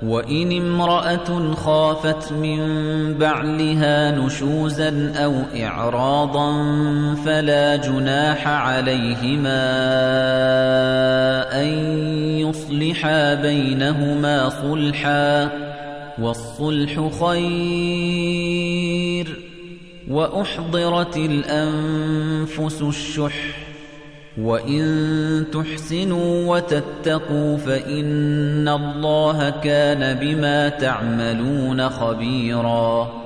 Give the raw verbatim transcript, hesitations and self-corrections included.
وَإِنِ امْرَأَةٌ خَافَتْ مِن بَعْلِهَا نُشُوزًا أَوْ إِعْرَاضًا فَلَا جُنَاحَ عَلَيْهِمَا أَن يُصْلِحَا بَيْنَهُمَا صُلْحًا ۚ وَالصُّلْحُ خَيْرٌ ۗ وَأُحْضِرَتِ الْأَنفُسُ الشُّحَّ ۚ وَإِن تُحْسِنُوا وَتَتَّقُوا فَإِنَّ اللَّهَ كَانَ بِمَا تَعْمَلُونَ خَبِيرًا.